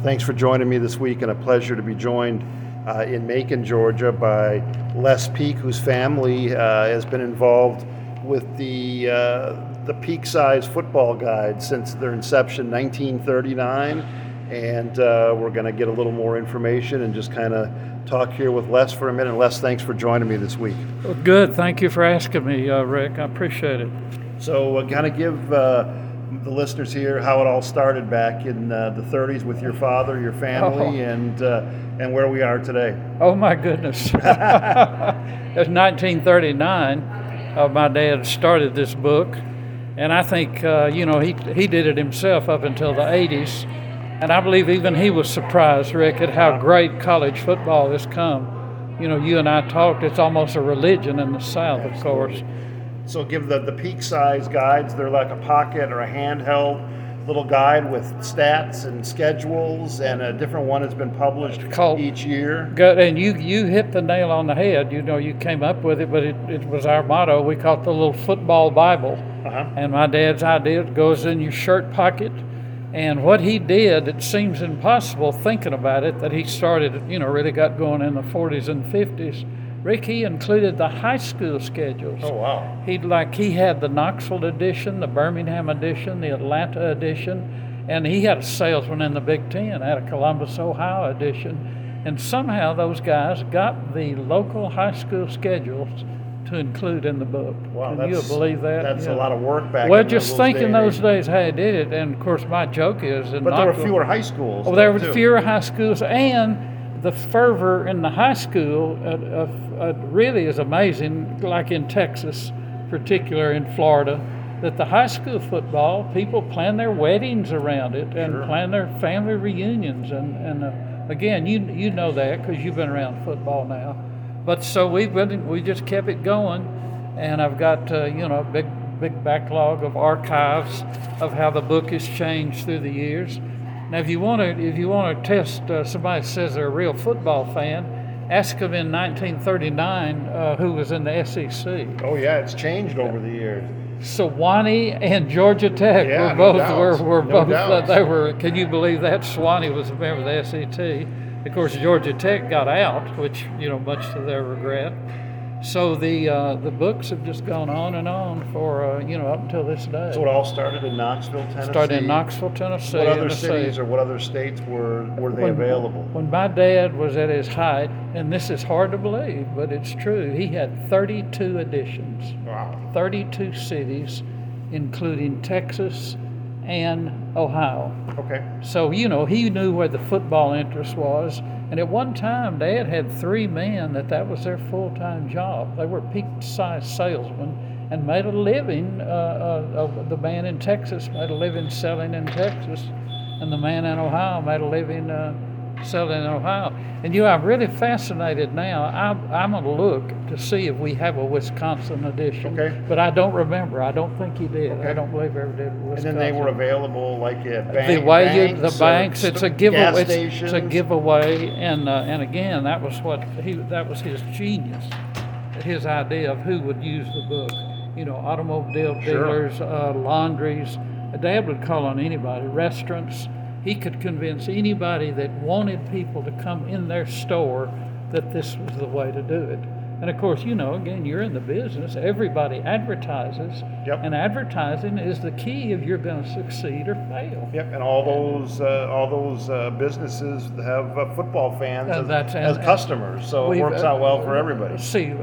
Thanks for joining me this week, and a pleasure to be joined in Macon, Georgia by Les Peak, whose family has been involved with the Peak Size Football Guide since their inception, 1939. And we're going to get a little more information and just kind of talk here with Les for a minute. Les, thanks for joining me this week. Well, good. Thank you for asking me, Rick. I appreciate it. So kind of give the listeners here how it all started back in the 30s with your father, your family, and where we are today. Oh, my goodness. It was 1939. My dad started this book, and I think, he did it himself up until the 80s. And I believe even he was surprised, Rick, at how great college football has come. You know, you and I talked, it's almost a religion in the South, of course. So give the Peak Size guides. They're like a pocket or a handheld little guide with stats and schedules, and a different one has been published each year. Good, and you hit the nail on the head. You know, you came up with it, but it was our motto. We call it the little football Bible. And my dad's idea, it goes in your shirt pocket. And what he did, it seems impossible thinking about it, that he started, really got going in the 40s and 50s. Rick, he included the high school schedules. Oh, wow. He had the Knoxville edition, the Birmingham edition, the Atlanta edition, and he had a salesman in the Big Ten, had a Columbus, Ohio edition. And somehow those guys got the local high school schedules to include in the book. Wow, Can you believe that? That's a lot of work back well, in just think in those days how he did it. And of course, my joke is, but there were fewer high schools. Oh, there were fewer high schools, and the fervor in the high school really is amazing. Like in Texas, particular in Florida, that the high school football people plan their weddings around it and plan their family reunions. And again, you know that because you've been around football now. But so we just kept it going, and I've got a big backlog of archives of how the book has changed through the years. Now, if you want to test somebody says they're a real football fan, ask them in 1939 who was in the SEC. Oh yeah, it's changed over the years. Sewanee and Georgia Tech were both. They were. Can you believe that? Sewanee was a member of the SEC. Of course, Georgia Tech got out, which, much to their regret. So the books have just gone on and on for, up until this day. So it all started in Knoxville, Tennessee? Started in Knoxville, Tennessee. What other cities or what other states were they available? When my dad was at his height, and this is hard to believe, but it's true, he had 32 editions. Wow. 32 cities, including Texas and Ohio. Okay. So, he knew where the football interest was. And at one time, Dad had 3 men that was their full-time job. They were peak-size salesmen and made a living. The man in Texas made a living selling in Texas, and the man in Ohio made a living selling in Ohio. And I'm really fascinated now. I'm going to look to see if we have a Wisconsin edition. Okay. But I don't remember. I don't think he did. Okay. I don't believe he ever did Wisconsin. And then they were available like at the banks. It's a giveaway. It's a giveaway. And again, that was his genius. His idea of who would use the book. Automobile dealers, laundries. Dad would call on anybody. Restaurants. He could convince anybody that wanted people to come in their store that this was the way to do it. And of course, again, you're in the business. Everybody advertises, and advertising is the key if you're going to succeed or fail. Yep, and all those businesses have football fans as customers, so it works out well for everybody. See,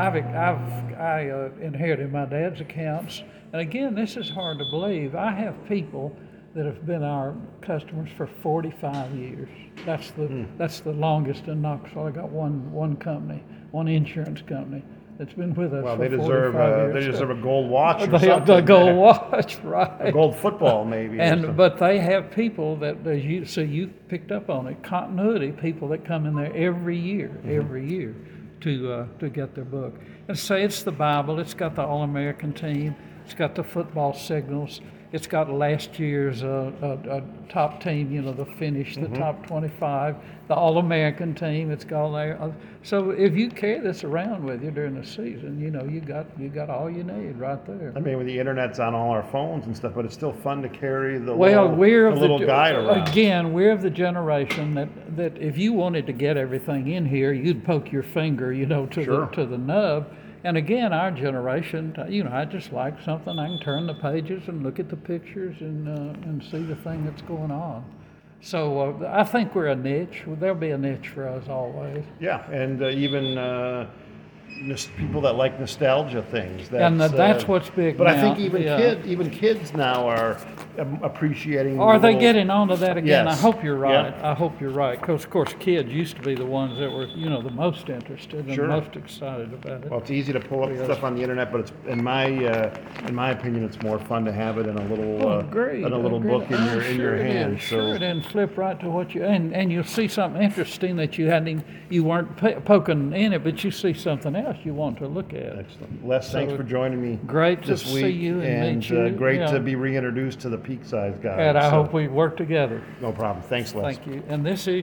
I inherited my dad's accounts, and again, this is hard to believe. I have people that have been our customers for 45 years. That's the longest in Knoxville. I got one company, one insurance company that's been with us for 45 years. They deserve a gold watch or something. The gold watch, right. A gold football, maybe. But they have people that, you picked up on it, continuity, people that come in there every year to get their book. And say it's the Bible, it's got the All-American team, it's got the football signals, It's got last year's top team, you know, the finish, the top 25, the All-American team. It's got all there. So if you carry this around with you during the season, you know, you got all you need right there. I mean, with the internet's on all our phones and stuff, but it's still fun to carry the Well, we're of little guide around. Again, we're of the generation that if you wanted to get everything in here, you'd poke your finger, you know, to the nub. And again, our generation, you know, I just like something I can turn the pages and look at the pictures and see the thing that's going on. So I think we're a niche. There'll be a niche for us always. Yeah, and even people that like nostalgia things. That's what's big but now. I think even kids now are appreciating. Are they getting onto that again? Yes. I hope you're right. Yeah. I hope you're right. Because, of course, kids used to be the ones that were, you know, the most interested and Sure. most excited about it. Well, it's easy to pull up stuff on the internet, but it's in my opinion, it's more fun to have it in a little Agreed. book in your hand. Sure, it and flip right to what you and you'll see something interesting that you weren't poking in it, but you see something else you want to look at. Excellent. Les, thanks for joining me. Great to this see week, you and meet you. Great Yeah. to be reintroduced to the Peak Size guys. And I So, hope we work together. no problem. Thanks, Les. Thank you. And this is